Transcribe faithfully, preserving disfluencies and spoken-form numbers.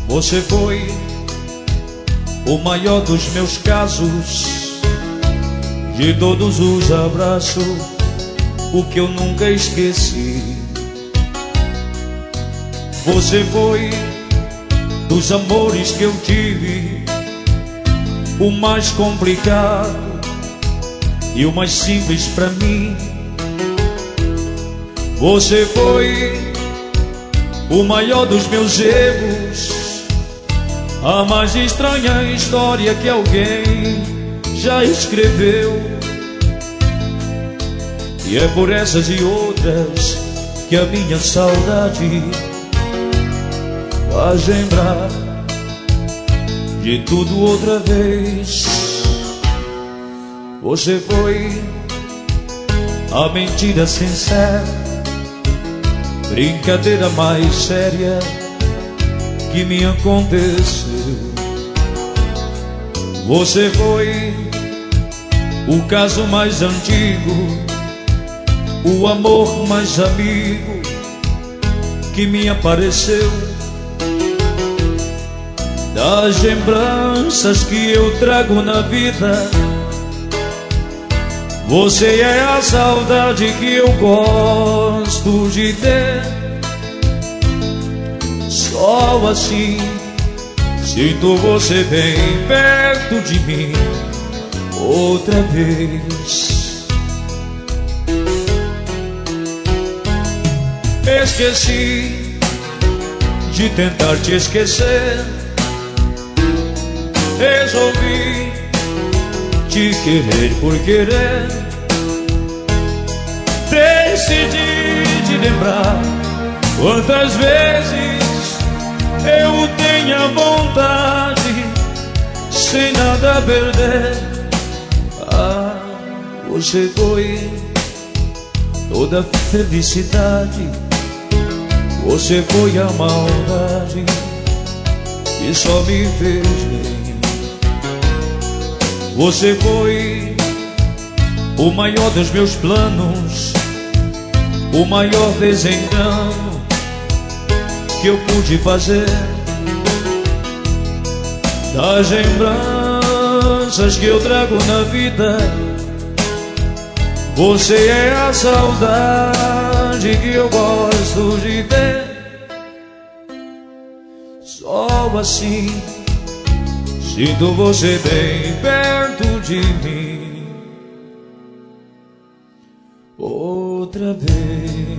Você foi o maior dos meus casos, de todos os abraços, o que eu nunca esqueci. Você foi dos amores que eu tive, o mais complicado e o mais simples pra mim. Você foi o maior dos meus erros, a mais estranha história que alguém já escreveu. E é por essas e outras que a minha saudade faz lembrar de tudo outra vez. Você foi a mentira sincera, brincadeira mais séria que me aconteceu. Você foi o caso mais antigo, o amor mais amigo que me apareceu. Das lembranças que eu trago na vida, você é a saudade que eu gosto de ter. Só assim sinto você bem perto de mim outra vez. Esqueci de tentar te esquecer, resolvi te querer por querer. Decidi te lembrar quantas vezes eu tenho a vontade, sem nada a perder. Ah, você foi toda felicidade, você foi a maldade que só me fez bem. Você foi o maior dos meus planos, o maior desengano que eu pude fazer. Das lembranças que eu trago na vida, você é a saudade que eu gosto de ter. Só assim sinto você bem perto de mim outra vez.